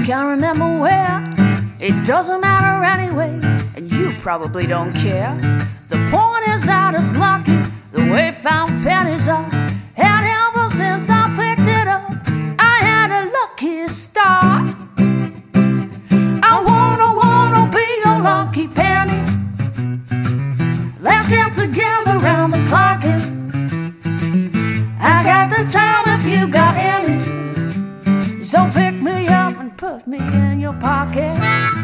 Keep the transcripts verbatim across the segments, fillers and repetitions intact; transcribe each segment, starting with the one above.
can't remember where. It doesn't matter anyway, and you probably don't care. The point is that it's lucky the way found pennies are. And ever since I picked it up, I had a lucky start. I wanna, wanna be a lucky penny. Let's get together round the clock. I got the time if you got any. So pick me up and put me in your pocket.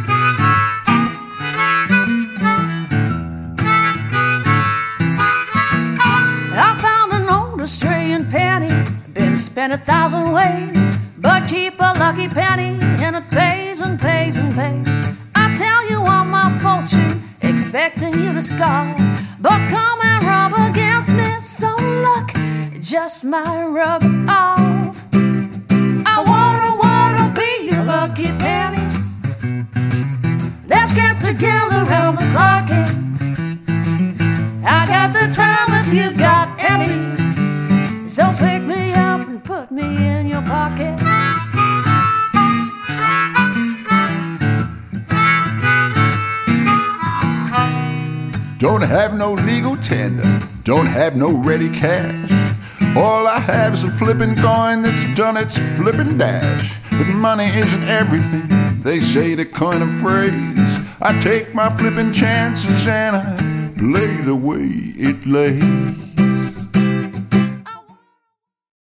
I found an old Australian penny, been spent a thousand ways, but keep a lucky penny and it pays and pays and pays. I tell you I'm my fortune, expecting you to scoff, but come and rub against me, so luck just might rub off. I wanna, wanna be a lucky penny. Let's get together round the clock. I got the time if you got any. So pick me up and put me in your pocket. Don't have no legal tender, don't have no ready cash. All I have is a flippin' coin that's done its flippin' dash. But money isn't everything, they say the coin of phrase. I take my flippin' chances and I play the way it lays.